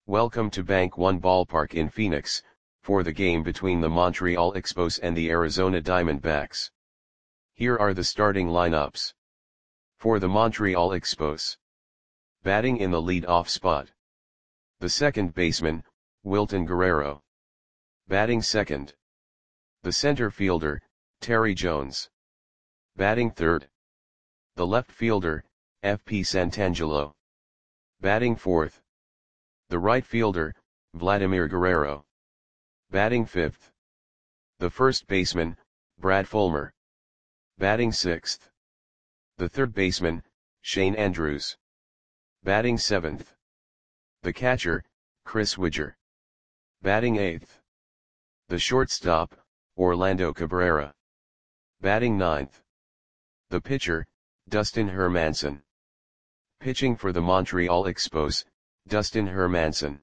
Welcome to Bank One Ballpark in Phoenix, for the game between the Montreal Expos and the Arizona Diamondbacks. Here are the starting lineups. For the Montreal Expos. Batting in the lead-off spot. The second baseman, Wilton Guerrero. Batting second. The center fielder, Terry Jones. Batting third. The left fielder, F.P. Santangelo. Batting fourth. The right fielder, Vladimir Guerrero. Batting fifth. The first baseman, Brad Fulmer. Batting sixth. The third baseman, Shane Andrews. Batting seventh. The catcher, Chris Widger. Batting eighth. The shortstop, Orlando Cabrera. Batting ninth. The pitcher, Dustin Hermanson. Pitching for the Montreal Expos, Dustin Hermanson.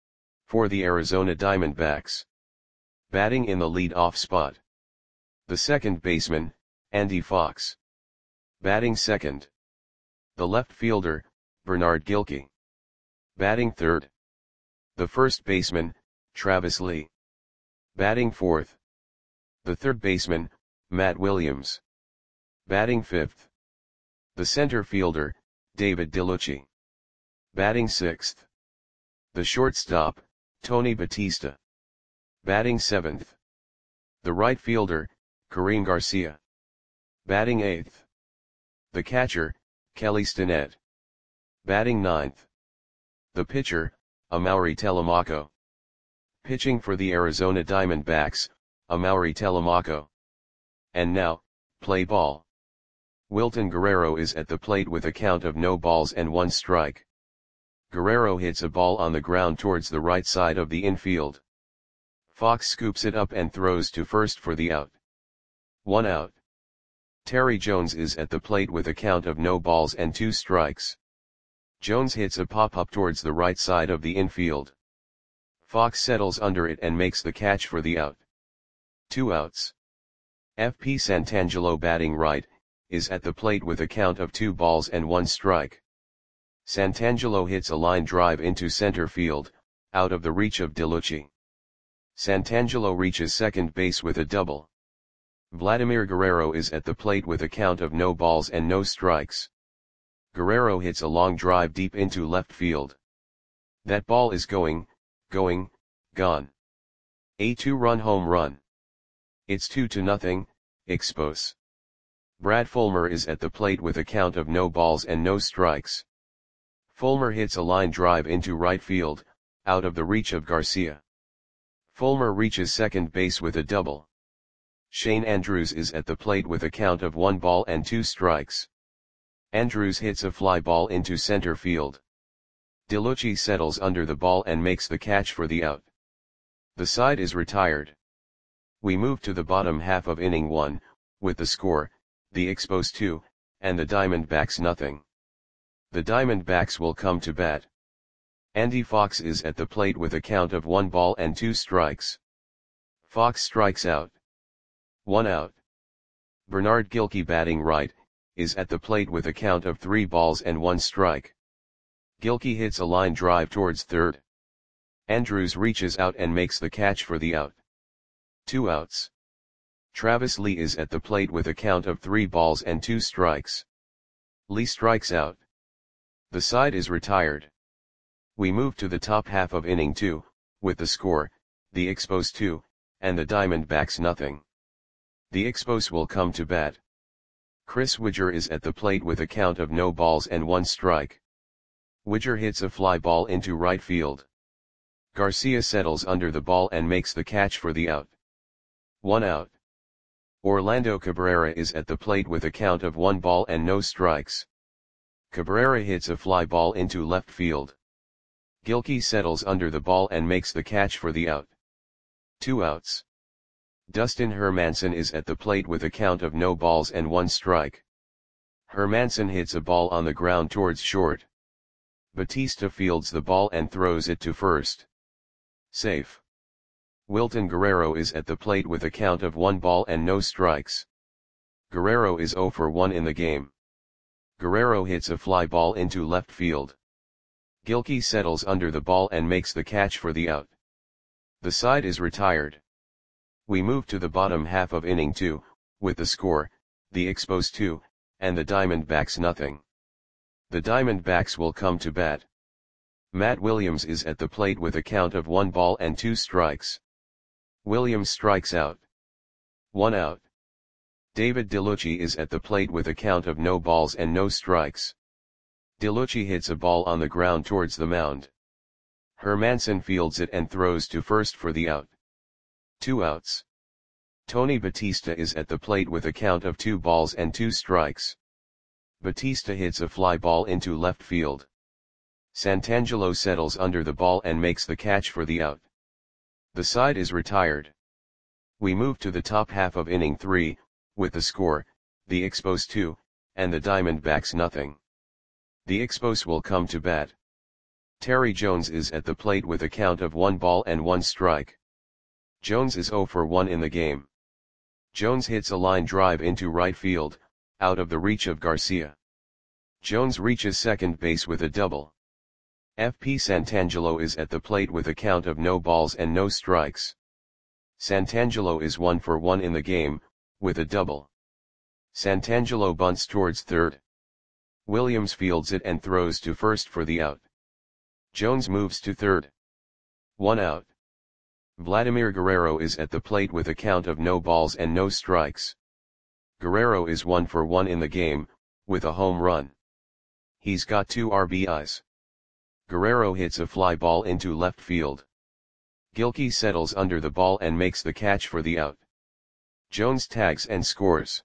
For the Arizona Diamondbacks. Batting in the lead-off spot. The second baseman, Andy Fox. Batting second. The left fielder, Bernard Gilkey. Batting third. The first baseman, Travis Lee. Batting fourth. The third baseman, Matt Williams. Batting fifth. The center fielder, David DeLucci. Batting sixth. The shortstop, Tony Batista. Batting seventh. The right fielder, Kareem Garcia. Batting eighth. The catcher, Kelly Stinnett. Batting ninth. The pitcher, Amaury Telemaco. Pitching for the Arizona Diamondbacks, Amaury Telemaco. And now, play ball. Wilton Guerrero is at the plate with a count of no balls and one strike. Guerrero hits a ball on the ground towards the right side of the infield. Fox scoops it up and throws to first for the out. 1 out. Terry Jones is at the plate with a count of no balls and 2 strikes. Jones hits a pop-up towards the right side of the infield. Fox settles under it and makes the catch for the out. 2 outs. F.P. Santangelo, batting right, is at the plate with a count of 2 balls and 1 strike. Santangelo hits a line drive into center field, out of the reach of DeLucci. Santangelo reaches second base with a double. Vladimir Guerrero is at the plate with a count of no balls and no strikes. Guerrero hits a long drive deep into left field. That ball is gone. A 2-run home run. It's 2-0, Expos. Brad Fulmer is at the plate with a count of no balls and no strikes. Fulmer hits a line drive into right field, out of the reach of Garcia. Fulmer reaches second base with a double. Shane Andrews is at the plate with a count of 1 ball and 2 strikes. Andrews hits a fly ball into center field. DeLucci settles under the ball and makes the catch for the out. The side is retired. We move to the bottom half of inning 1, with the score, the Expos 2, and the Diamondbacks 0. The Diamondbacks will come to bat. Andy Fox is at the plate with a count of 1 ball and 2 strikes. Fox strikes out. 1 out. Bernard Gilkey, batting right, is at the plate with a count of 3 balls and 1 strike. Gilkey hits a line drive towards third. Andrews reaches out and makes the catch for the out. 2 outs. Travis Lee is at the plate with a count of 3 balls and 2 strikes. Lee strikes out. The side is retired. We move to the top half of inning 2, with the score, the Expos 2, and the Diamondbacks 0. The Expos will come to bat. Chris Widger is at the plate with a count of no balls and 1 strike. Widger hits a fly ball into right field. Garcia settles under the ball and makes the catch for the out. 1 out. Orlando Cabrera is at the plate with a count of 1 ball and no strikes. Cabrera hits a fly ball into left field. Gilkey settles under the ball and makes the catch for the out. 2 outs. Dustin Hermanson is at the plate with a count of no balls and 1 strike. Hermanson hits a ball on the ground towards short. Batista fields the ball and throws it to first. Safe. Wilton Guerrero is at the plate with a count of 1 ball and no strikes. Guerrero is 0 for 1 in the game. Guerrero hits a fly ball into left field. Gilkey settles under the ball and makes the catch for the out. The side is retired. We move to the bottom half of inning 2, with the score, the Expos 2, and the Diamondbacks nothing. The Diamondbacks will come to bat. Matt Williams is at the plate with a count of 1 ball and 2 strikes. Williams strikes out. 1 out. David DeLucci is at the plate with a count of no balls and no strikes. DeLucci hits a ball on the ground towards the mound. Hermanson fields it and throws to first for the out. 2 outs. Tony Batista is at the plate with a count of 2 balls and 2 strikes. Batista hits a fly ball into left field. Santangelo settles under the ball and makes the catch for the out. The side is retired. We move to the top half of inning 3, with the score, the Expos 2, and the Diamondbacks nothing. The Expos will come to bat. Terry Jones is at the plate with a count of 1 ball and 1 strike. Jones is 0 for 1 in the game. Jones hits a line drive into right field, out of the reach of Garcia. Jones reaches second base with a double. FP Santangelo is at the plate with a count of no balls and no strikes. Santangelo is 1 for 1 in the game, with a double. Santangelo bunts towards third. Williams fields it and throws to first for the out. Jones moves to third. 1 out. Vladimir Guerrero is at the plate with a count of no balls and no strikes. Guerrero is 1 for 1 in the game, with a home run. He's got 2 RBIs. Guerrero hits a fly ball into left field. Gilkey settles under the ball and makes the catch for the out. Jones tags and scores.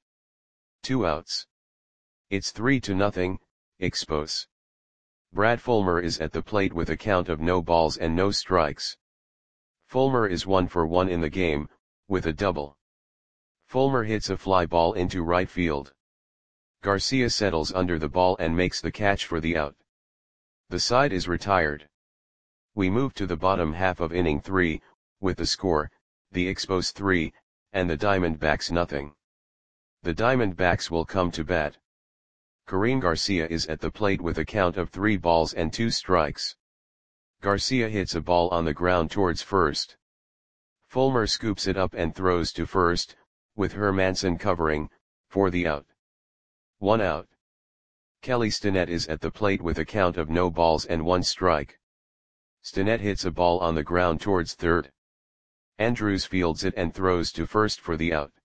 2 outs. It's 3-0, Expos. Brad Fulmer is at the plate with a count of no balls and no strikes. Fulmer is 1 for 1 in the game, with a double. Fulmer hits a fly ball into right field. Garcia settles under the ball and makes the catch for the out. The side is retired. We move to the bottom half of inning 3, with the score, the Expos 3, and the Diamondbacks nothing. The Diamondbacks will come to bat. Karim Garcia is at the plate with a count of 3 balls and 2 strikes. Garcia hits a ball on the ground towards first. Fulmer scoops it up and throws to first, with Hermanson covering, for the out. 1 out. Kelly Stinnett is at the plate with a count of no balls and 1 strike. Stinnett hits a ball on the ground towards third. Andrews fields it and throws to first for the out.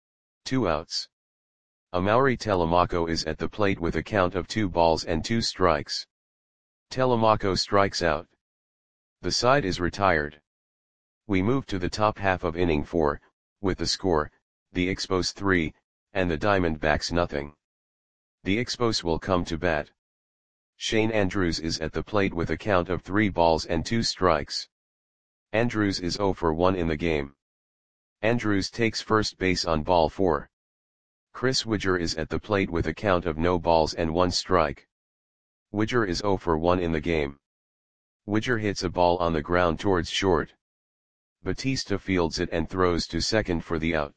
2 outs. Amaury Telemaco is at the plate with a count of 2 balls and 2 strikes. Telemaco strikes out. The side is retired. We move to the top half of inning 4, with the score, the Expos 3, and the Diamondbacks nothing. The Expos will come to bat. Shane Andrews is at the plate with a count of 3 balls and 2 strikes. Andrews is 0 for 1 in the game. Andrews takes first base on ball 4. Chris Widger is at the plate with a count of no balls and 1 strike. Widger is 0 for 1 in the game. Widger hits a ball on the ground towards short. Batista fields it and throws to second for the out.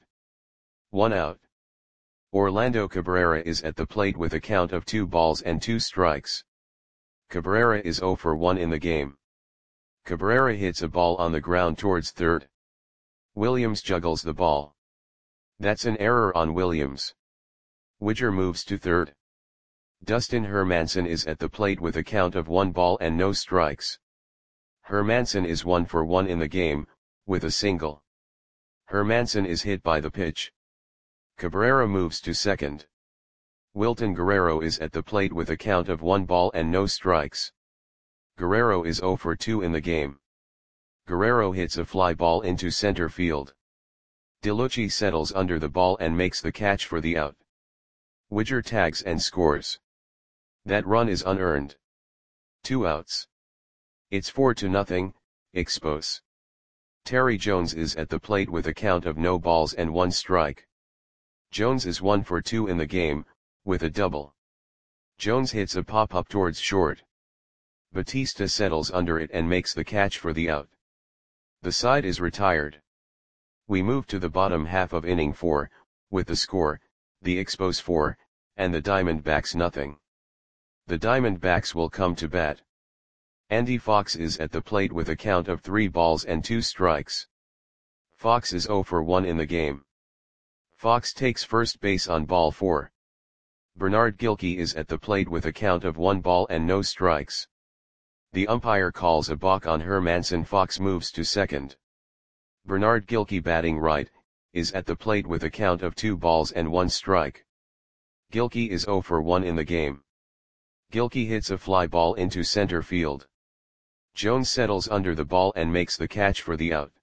1 out. Orlando Cabrera is at the plate with a count of 2 balls and 2 strikes. Cabrera is 0 for 1 in the game. Cabrera hits a ball on the ground towards third. Williams juggles the ball. That's an error on Williams. Widger moves to third. Dustin Hermanson is at the plate with a count of 1 ball and no strikes. Hermanson is 1 for 1 in the game, with a single. Hermanson is hit by the pitch. Cabrera moves to second. Wilton Guerrero is at the plate with a count of 1 ball and no strikes. Guerrero is 0 for 2 in the game. Guerrero hits a fly ball into center field. DeLucci settles under the ball and makes the catch for the out. Widger tags and scores. That run is unearned. 2 outs. It's 4-0, Expos. Terry Jones is at the plate with a count of no balls and 1 strike. Jones is 1 for 2 in the game, with a double. Jones hits a pop-up towards short. Batista settles under it and makes the catch for the out. The side is retired. We move to the bottom half of inning 4, with the score, the Expos 4, and the Diamondbacks nothing. The Diamondbacks will come to bat. Andy Fox is at the plate with a count of 3 balls and 2 strikes. Fox is 0 for 1 in the game. Fox takes first base on ball 4. Bernard Gilkey is at the plate with a count of 1 ball and no strikes. The umpire calls a balk on Hermansen. Fox moves to second. Bernard Gilkey, batting right, is at the plate with a count of 2 balls and 1 strike. Gilkey is 0 for 1 in the game. Gilkey hits a fly ball into center field. Jones settles under the ball and makes the catch for the out.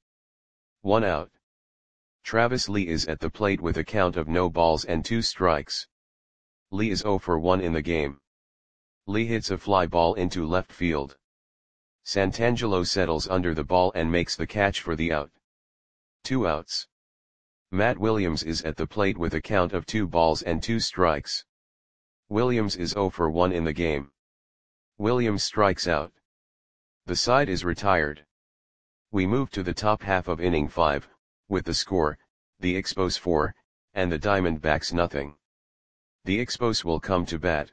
1 out. Travis Lee is at the plate with a count of no balls and 2 strikes. Lee is 0 for 1 in the game. Lee hits a fly ball into left field. Santangelo settles under the ball and makes the catch for the out. 2 outs. Matt Williams is at the plate with a count of 2 balls and 2 strikes. Williams is 0 for 1 in the game. Williams strikes out. The side is retired. We move to the top half of inning 5, with the score, the Expos 4, and the Diamondbacks nothing. The Expos will come to bat.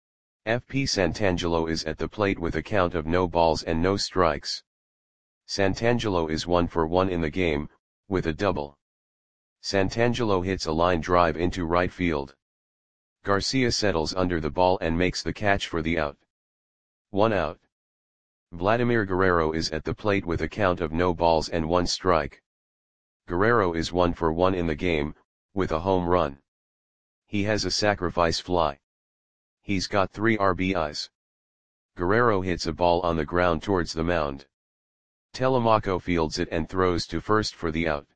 FP Santangelo is at the plate with a count of no balls and no strikes. Santangelo is 1 for 1 in the game, with a double. Santangelo hits a line drive into right field. Garcia settles under the ball and makes the catch for the out. 1 out. Vladimir Guerrero is at the plate with a count of no balls and 1 strike. Guerrero is 1 for 1 in the game, with a home run. He has a sacrifice fly. He's got 3 RBIs. Guerrero hits a ball on the ground towards the mound. Telemaco fields it and throws to first for the out.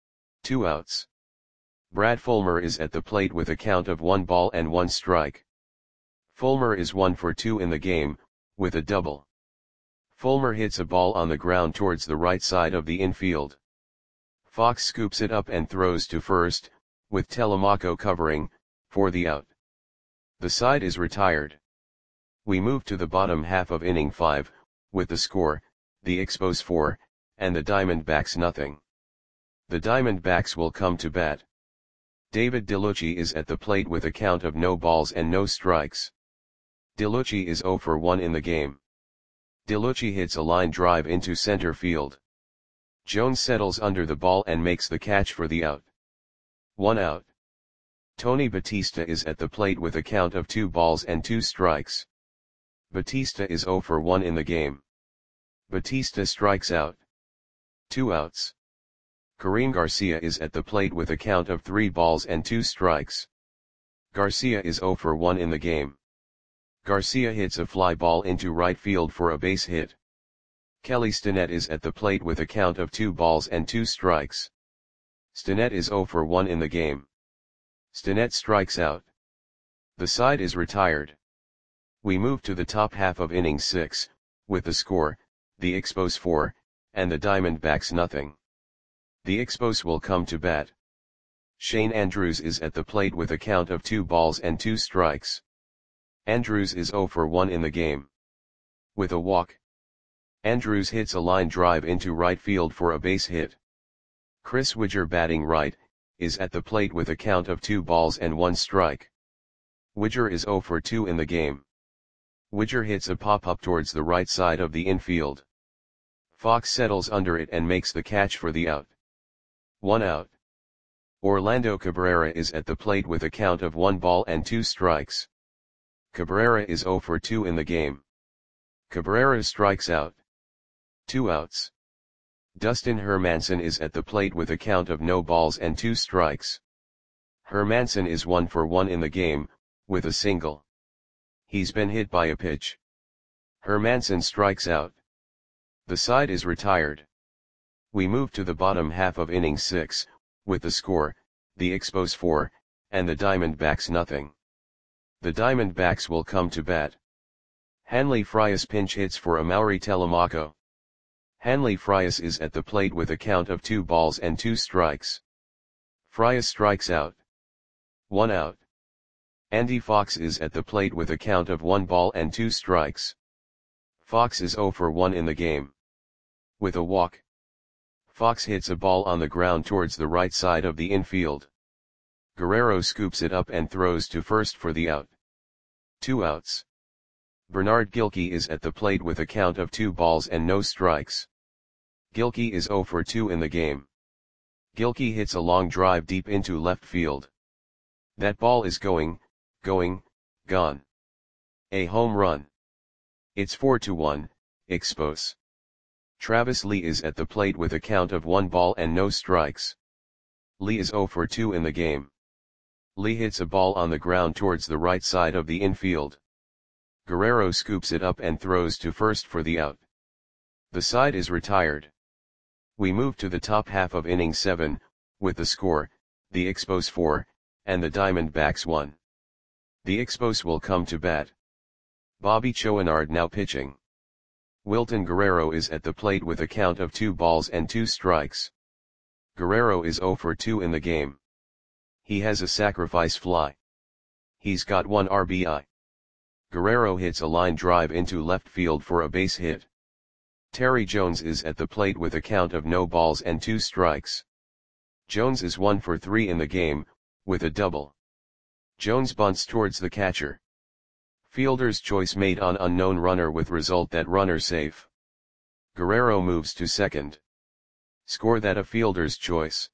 2 outs. Brad Fulmer is at the plate with a count of 1 ball and 1 strike. Fulmer is 1 for 2 in the game, with a double. Fulmer hits a ball on the ground towards the right side of the infield. Fox scoops it up and throws to first, with Telemaco covering, for the out. The side is retired. We move to the bottom half of inning 5, with the score, the Expos 4, and the Diamondbacks nothing. The Diamondbacks will come to bat. David DeLucci is at the plate with a count of no balls and no strikes. DeLucci is 0 for 1 in the game. DeLucci hits a line drive into center field. Jones settles under the ball and makes the catch for the out. 1 out. Tony Batista is at the plate with a count of 2 balls and 2 strikes. Batista is 0 for 1 in the game. Batista strikes out. 2 outs. Karim Garcia is at the plate with a count of 3 balls and 2 strikes. Garcia is 0 for 1 in the game. Garcia hits a fly ball into right field for a base hit. Kelly Stinnett is at the plate with a count of 2 balls and 2 strikes. Stinnett is 0 for 1 in the game. Stinnett strikes out. The side is retired. We move to the top half of inning 6, with the score, the Expos 4, and the Diamondbacks nothing. The Expos will come to bat. Shane Andrews is at the plate with a count of 2 balls and 2 strikes. Andrews is 0 for 1 in the game. With a walk. Andrews hits a line drive into right field for a base hit. Chris Widger, batting right, is at the plate with a count of 2 balls and 1 strike. Widger is 0 for 2 in the game. Widger hits a pop-up towards the right side of the infield. Fox settles under it and makes the catch for the out. 1 out. Orlando Cabrera is at the plate with a count of 1 ball and 2 strikes. Cabrera is 0 for 2 in the game. Cabrera strikes out. 2 outs. Dustin Hermansen is at the plate with a count of no balls and 2 strikes. Hermansen is 1 for 1 in the game, with a single. He's been hit by a pitch. Hermansen strikes out. The side is retired. We move to the bottom half of inning 6, with the score, the Expos 4, and the Diamondbacks nothing. The Diamondbacks will come to bat. Hanley Frias pinch hits for Amaury Telemaco. Hanley Frias is at the plate with a count of 2 balls and 2 strikes. Frias strikes out. 1 out. Andy Fox is at the plate with a count of 1 ball and 2 strikes. Fox is 0 for 1 in the game. With a walk. Fox hits a ball on the ground towards the right side of the infield. Guerrero scoops it up and throws to first for the out. 2 outs. Bernard Gilkey is at the plate with a count of 2 balls and no strikes. Gilkey is 0 for 2 in the game. Gilkey hits a long drive deep into left field. That ball is going, gone. A home run. It's 4-1, Expos. Travis Lee is at the plate with a count of 1 ball and no strikes. Lee is 0 for 2 in the game. Lee hits a ball on the ground towards the right side of the infield. Guerrero scoops it up and throws to first for the out. The side is retired. We move to the top half of inning 7, with the score, the Expos 4, and the Diamondbacks 1. The Expos will come to bat. Bobby Chouinard now pitching. Wilton Guerrero is at the plate with a count of 2 balls and 2 strikes. Guerrero is 0 for 2 in the game. He has a sacrifice fly. He's got 1 RBI. Guerrero hits a line drive into left field for a base hit. Terry Jones is at the plate with a count of no balls and 2 strikes. Jones is 1 for 3 in the game, with a double. Jones bunts towards the catcher. Fielder's choice made on unknown runner with result that runner safe. Guerrero moves to second. Score that a fielder's choice.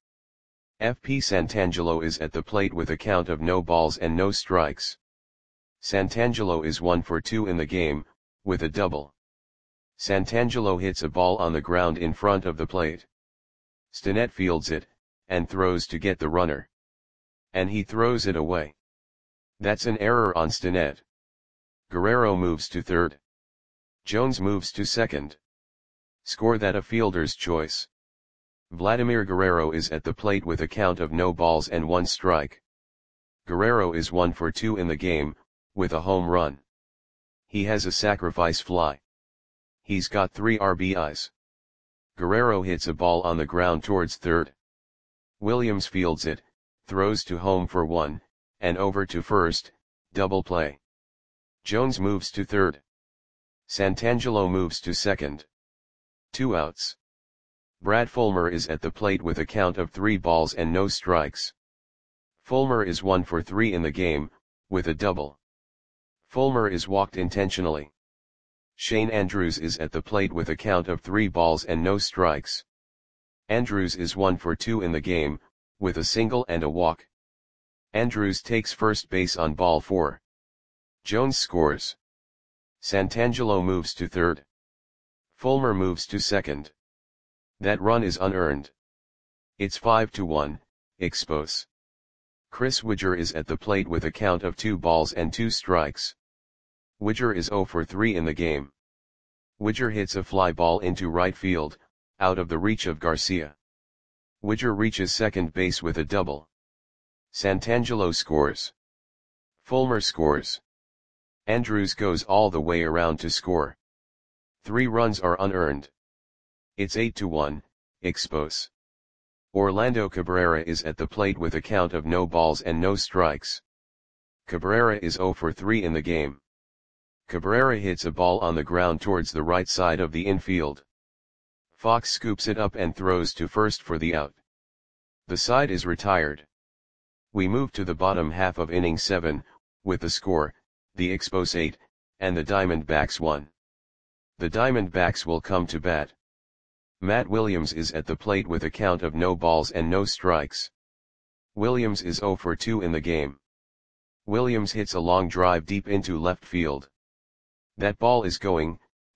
FP Santangelo is at the plate with a count of no balls and no strikes. Santangelo is 1 for 2 in the game, with a double. Santangelo hits a ball on the ground in front of the plate. Stinnett fields it, and throws to get the runner. And he throws it away. That's an error on Stinnett. Guerrero moves to third. Jones moves to second. Score that a fielder's choice. Vladimir Guerrero is at the plate with a count of no balls and 1 strike. Guerrero is 1 for 2 in the game, with a home run. He has a sacrifice fly. He's got 3 RBIs. Guerrero hits a ball on the ground towards third. Williams fields it, throws to home for 1, and over to first, double play. Jones moves to third. Santangelo moves to second. 2 outs. Brad Fulmer is at the plate with a count of 3 balls and no strikes. Fulmer is 1 for 3 in the game, with a double. Fulmer is walked intentionally. Shane Andrews is at the plate with a count of 3 balls and no strikes. Andrews is 1 for 2 in the game, with a single and a walk. Andrews takes first base on ball 4. Jones scores. Santangelo moves to third. Fulmer moves to second. That run is unearned. It's 5-1, Expos. Chris Widger is at the plate with a count of 2 balls and 2 strikes. Widger is 0 for 3 in the game. Widger hits a fly ball into right field, out of the reach of Garcia. Widger reaches second base with a double. Santangelo scores. Fulmer scores. Andrews goes all the way around to score. 3 runs are unearned. It's 8-1, Expos. Orlando Cabrera is at the plate with a count of no balls and no strikes. Cabrera is 0 for 3 in the game. Cabrera hits a ball on the ground towards the right side of the infield. Fox scoops it up and throws to first for the out. The side is retired. We move to the bottom half of inning 7, with the score, the Expos 8, and the Diamondbacks 1. The Diamondbacks will come to bat. Matt Williams is at the plate with a count of no balls and no strikes. Williams is 0 for 2 in the game. Williams hits a long drive deep into left field. That ball is going,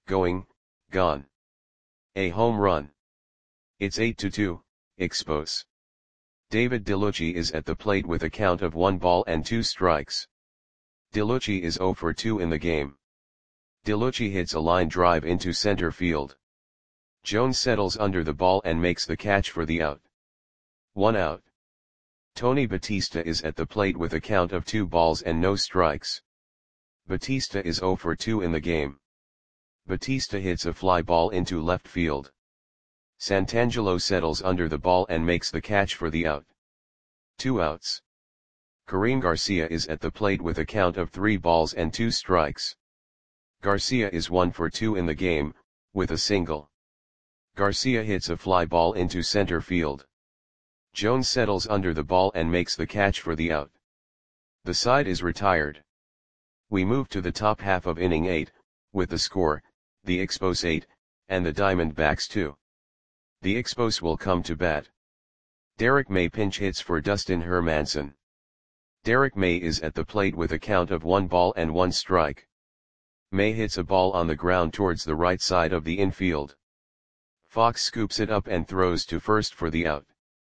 gone. A home run. It's 8-2, Expos. David DeLucci is at the plate with a count of 1 ball and 2 strikes. DeLucci is 0 for 2 in the game. DeLucci hits a line drive into center field. Jones settles under the ball and makes the catch for the out. 1 out. Tony Batista is at the plate with a count of 2 balls and no strikes. Batista is 0 for 2 in the game. Batista hits a fly ball into left field. Santangelo settles under the ball and makes the catch for the out. 2 outs. Karim Garcia is at the plate with a count of 3 balls and 2 strikes. Garcia is 1 for 2 in the game, with a single. Garcia hits a fly ball into center field. Jones settles under the ball and makes the catch for the out. The side is retired. We move to the top half of inning 8, with the score, the Expos 8, and the Diamondbacks 2. The Expos will come to bat. Derek May pinch hits for Dustin Hermanson. Derek May is at the plate with a count of 1 ball and 1 strike. May hits a ball on the ground towards the right side of the infield. Fox scoops it up and throws to first for the out.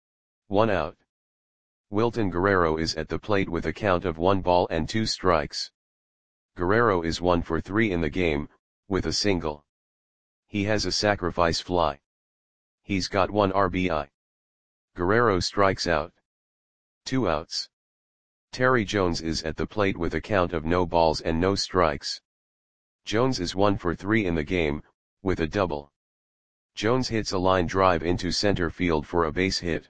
1 out. Wilton Guerrero is at the plate with a count of 1 ball and 2 strikes. Guerrero is 1 for 3 in the game, with a single. He has a sacrifice fly. He's got 1 RBI. Guerrero strikes out. 2 outs. Terry Jones is at the plate with a count of no balls and no strikes. Jones is 1 for 3 in the game, with a double. Jones hits a line drive into center field for a base hit.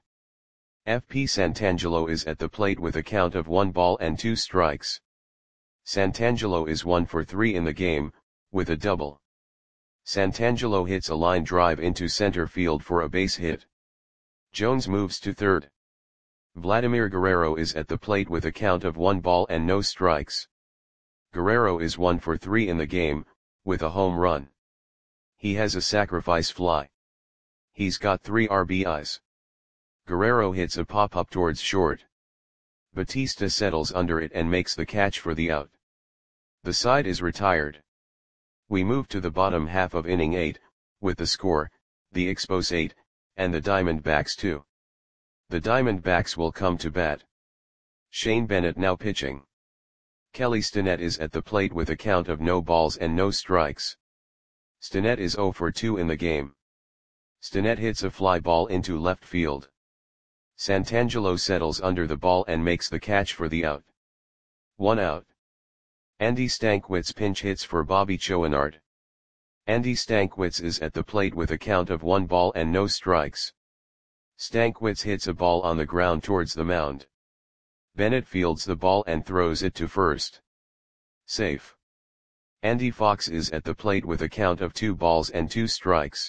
FP Santangelo is at the plate with a count of 1 ball and 2 strikes. Santangelo is 1 for 3 in the game, with a double. Santangelo hits a line drive into center field for a base hit. Jones moves to third. Vladimir Guerrero is at the plate with a count of 1 ball and no strikes. Guerrero is 1 for 3 in the game, with a home run. He has a sacrifice fly. He's got 3 RBIs. Guerrero hits a pop-up towards short. Batista settles under it and makes the catch for the out. The side is retired. We move to the bottom half of inning 8, with the score, the Expos 8, and the Diamondbacks 2. The Diamondbacks will come to bat. Shane Bennett now pitching. Kelly Stinnett is at the plate with a count of no balls and no strikes. Stinnett is 0 for 2 in the game. Stinnett hits a fly ball into left field. Santangelo settles under the ball and makes the catch for the out. 1 out. Andy Stankiewicz pinch hits for Bobby Chouinard. Andy Stankiewicz is at the plate with a count of 1 ball and no strikes. Stankiewicz hits a ball on the ground towards the mound. Bennett fields the ball and throws it to first. Safe. Andy Fox is at the plate with a count of 2 balls and 2 strikes.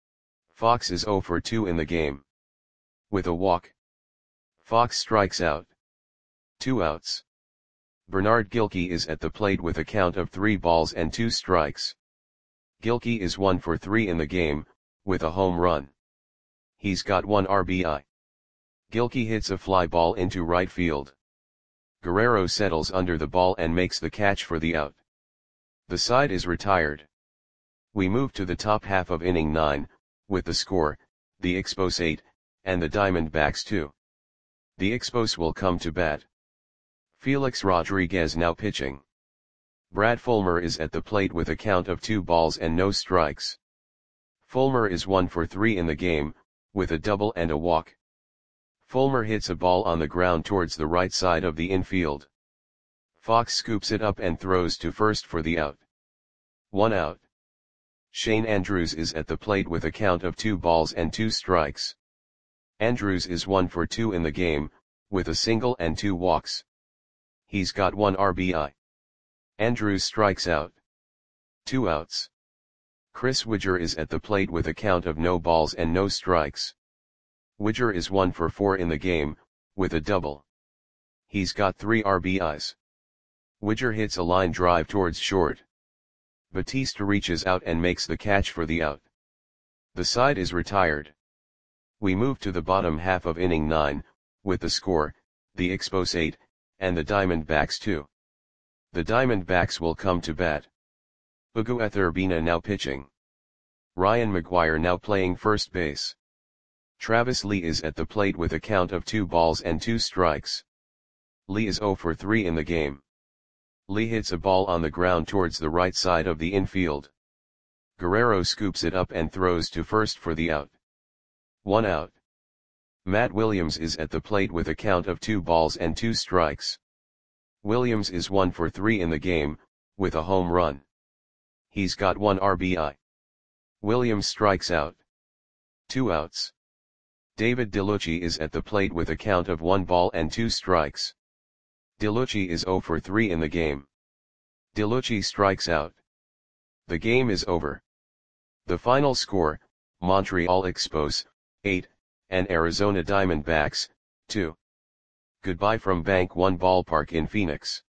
Fox is 0 for 2 in the game. With a walk. Fox strikes out. 2 outs. Bernard Gilkey is at the plate with a count of 3 balls and 2 strikes. Gilkey is 1 for 3 in the game, with a home run. He's got 1 RBI. Gilkey hits a fly ball into right field. Guerrero settles under the ball and makes the catch for the out. The side is retired. We move to the top half of inning 9, with the score, the Expos 8, and the Diamondbacks 2. The Expos will come to bat. Felix Rodriguez now pitching. Brad Fulmer is at the plate with a count of 2 balls and no strikes. Fulmer is 1 for 3 in the game, with a double and a walk. Fulmer hits a ball on the ground towards the right side of the infield. Fox scoops it up and throws to first for the out. 1 out. Shane Andrews is at the plate with a count of 2 balls and 2 strikes. Andrews is 1 for 2 in the game, with a single and 2 walks. He's got 1 RBI. Andrews strikes out. 2 outs. Chris Widger is at the plate with a count of no balls and no strikes. Widger is 1 for 4 in the game, with a double. He's got 3 RBIs. Widger hits a line drive towards short. Batista reaches out and makes the catch for the out. The side is retired. We move to the bottom half of inning 9, with the score, the Expos 8, and the Diamondbacks 2. The Diamondbacks will come to bat. Ugueth Urbina now pitching. Ryan McGuire now playing first base. Travis Lee is at the plate with a count of 2 balls and 2 strikes. Lee is 0 for 3 in the game. Lee hits a ball on the ground towards the right side of the infield. Guerrero scoops it up and throws to first for the out. 1 out. Matt Williams is at the plate with a count of 2 balls and 2 strikes. Williams is 1 for 3 in the game, with a home run. He's got 1 RBI. Williams strikes out. 2 outs. David DeLucci is at the plate with a count of 1 ball and 2 strikes. DeLucci is 0 for 3 in the game. DeLucci strikes out. The game is over. The final score, Montreal Expos, 8, and Arizona Diamondbacks, 2. Goodbye from Bank One Ballpark in Phoenix.